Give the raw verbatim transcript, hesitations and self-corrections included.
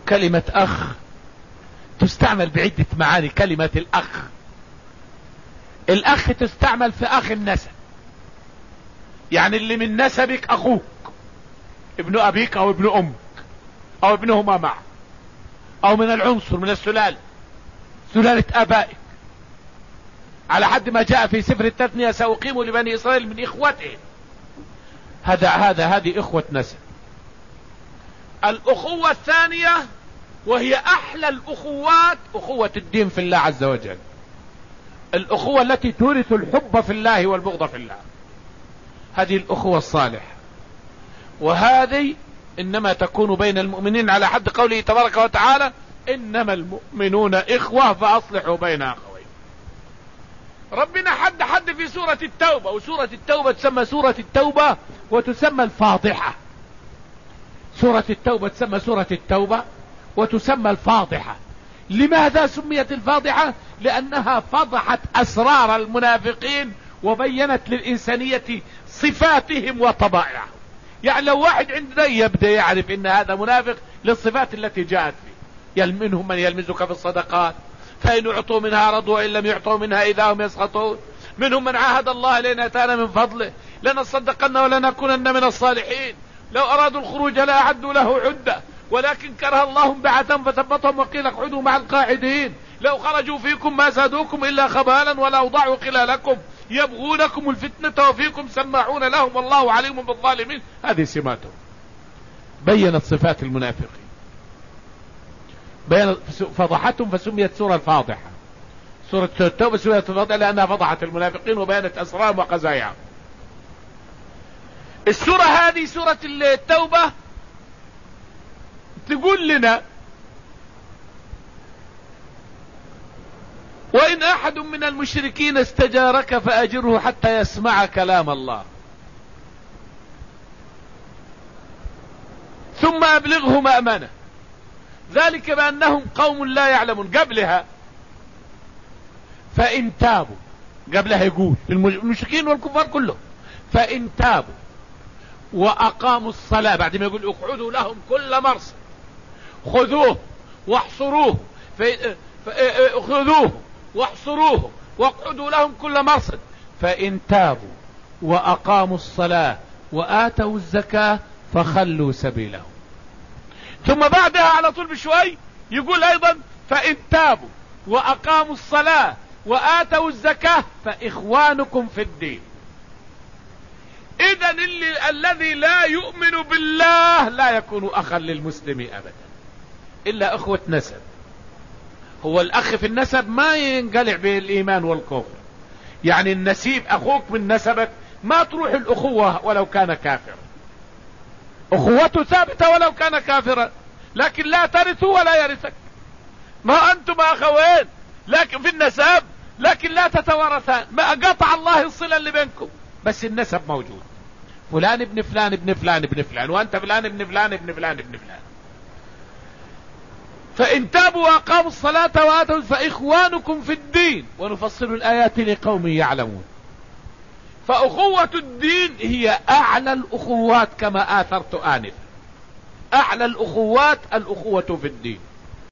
كلمة أخ تستعمل بعدة معاني. كلمة الأخ الأخ تستعمل في أخ النسب، يعني اللي من نسبك أخوك، ابن أبيك أو ابن أمك أو ابنهما معه، أو من العنصر من السلالة، سلالة آبائك، على حد ما جاء في سفر التثنية سأقيم لبني إسرائيل من إخوتهم. هذا هذا هذه إخوة نسب. الأخوة الثانية وهي أحلى الأخوات، أخوة الدين في الله عز وجل، الأخوة التي تورث الحب في الله والبغض في الله، هذه الأخوة الصالحة. وهذه إنما تكون بين المؤمنين على حد قوله تبارك وتعالى إنما المؤمنون إخوة فأصلحوا بين أخوين. ربنا حد حد في سورة التوبة، وسورة التوبة تسمى سورة التوبة وتسمى الفاضحة. سورة التوبة تسمى سورة التوبة وتسمى الفاضحة. لماذا سميت الفاضحة؟ لأنها فضحت أسرار المنافقين وبينت للإنسانية صفاتهم وطبائعهم. يعني لو واحد عندنا يبدأ يعرف إن هذا منافق للصفات التي جاءت فيه. منهم من يلمزك في الصدقات فإن أعطوا منها رضوا وإن لم يعطوا منها إذا هم يسخطون. منهم من عاهد الله لئن أتانا من فضله لنصدقن ولنكونن من الصالحين. لو أرادوا الخروج لأعدوا له عدة ولكن كره الله بعثهم فثبتهم وقيل اقعدوا مع القاعدين. لو خرجوا فيكم ما زادوكم إلا خبالا ولأوضعوا خلالكم يبغونكم الفتنة وفيكم سماعون لهم والله عليم بالظالمين. هذه سماتهم. بينت صفات المنافقين، بينت فضحتهم فسميت سورة الفاضحة. سورة التوبة سميت الفاضحة لأنها فضحت المنافقين وبينت أسرارهم وقزاياهم. السورة هذه سورة التوبة تقول لنا وإن أحد من المشركين استجارك فأجره حتى يسمع كلام الله ثم أبلغه مأمنه ذلك بأنهم قوم لا يعلمون. قبلها فإن تابوا، قبلها يقول المشركين والكفار كلهم فإن تابوا وأقاموا الصلاة، بعد ما يقول اقعدوا لهم كل مرصد خذوه واحصروه خذوه واحصروه واقعدوا لهم كل مرصد فإن تابوا وأقاموا الصلاة وآتوا الزكاة فخلوا سبيلهم. ثم بعدها على طول بشوي يقول أيضا فإن تابوا وأقاموا الصلاة وآتوا الزكاة فإخوانكم في الدين. إذن اللي الذي لا يؤمن بالله لا يكون أخا للمسلم أبدا إلا أخوة نسب. هو الأخ في النسب ما ينقلع بالإيمان والكفر، يعني النسيب أخوك من نسبك ما تروح الأخوة ولو كان كافر، أخوته ثابتة ولو كان كافرا، لكن لا ترثوا ولا يرثك. ما أنتم أخوين لكن في النسب لكن لا تتوارثان، ما قطع الله الصلة اللي بينكم بس النسب موجود، فلان ابن فلان ابن فلان ابن فلان وأنت فلان ابن فلان ابن فلان ابن فلان. فإن تابوا وأقاموا الصلاة وآتوا فإخوانكم في الدين ونفصل الآيات لقوم يعلمون. فأخوة الدين هي أعلى الأخوات كما آثرت آنفا، أعلى الأخوات الأخوة في الدين.